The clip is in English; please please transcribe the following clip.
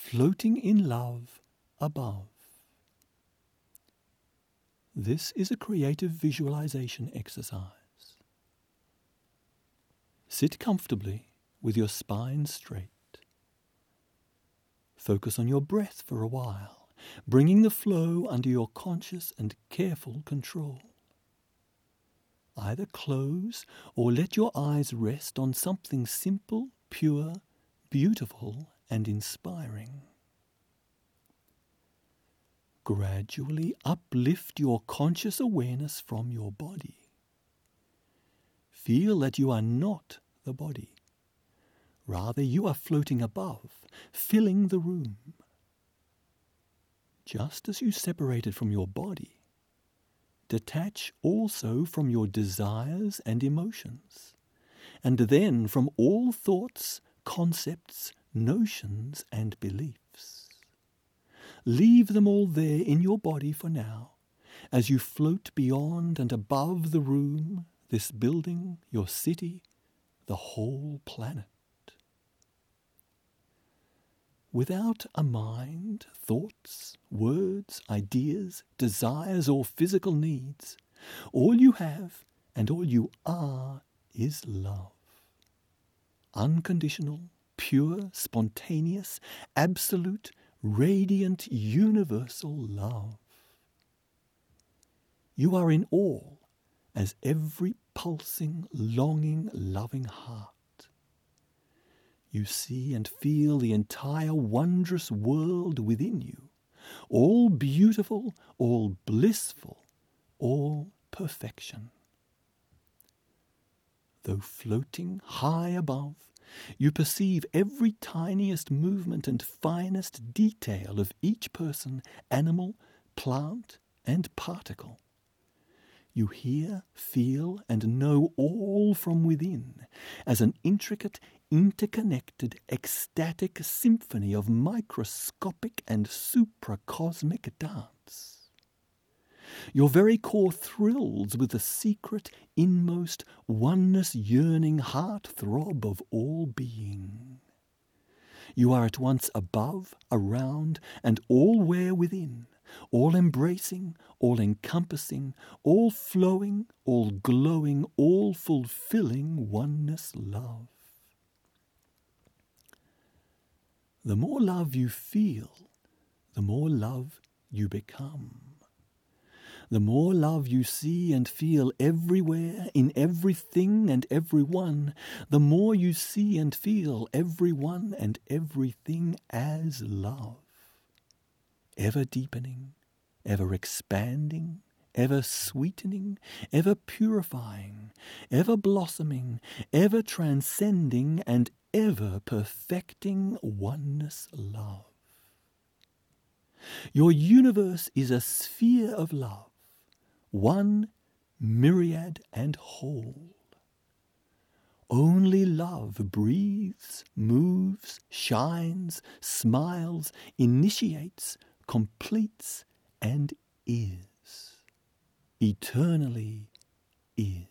floating in love above. This is a creative visualization exercise. Sit comfortably with your spine straight. Focus on your breath for a while, bringing the flow under your conscious and careful control. Either close or let your eyes rest on something simple, pure, beautiful, and inspiring. Gradually uplift your conscious awareness from your body. Feel that you are not the body. Rather, you are floating above, filling the room. Just as you separated from your body, detach also from your desires and emotions, and then from all thoughts, concepts, notions, and beliefs. Leave them all there in your body for now, as you float beyond and above the room, this building, your city, the whole planet. Without a mind, thoughts, words, ideas, desires, or physical needs, all you have and all you are is love. Unconditional, pure, spontaneous, absolute, radiant, universal love. You are in all as every pulsing, longing, loving heart. You see and feel the entire wondrous world within you, all beautiful, all blissful, all perfection. Though floating high above, you perceive every tiniest movement and finest detail of each person, animal, plant, and particle. You hear, feel, and know all from within as an intricate, interconnected, ecstatic symphony of microscopic and supracosmic dance. Your very core thrills with the secret, inmost, oneness-yearning heart-throb of all being. You are at once above, around, and all-where within, all-embracing, all-encompassing, all-flowing, all-glowing, all-fulfilling oneness love. The more love you feel, the more love you become. The more love you see and feel everywhere, in everything and everyone, the more you see and feel everyone and everything as love. Ever deepening, ever expanding, ever sweetening, ever purifying, ever blossoming, ever transcending, and ever perfecting oneness love. Your universe is a sphere of love, one, myriad, and whole. Only love breathes, moves, shines, smiles, initiates, completes, and is. Eternally is.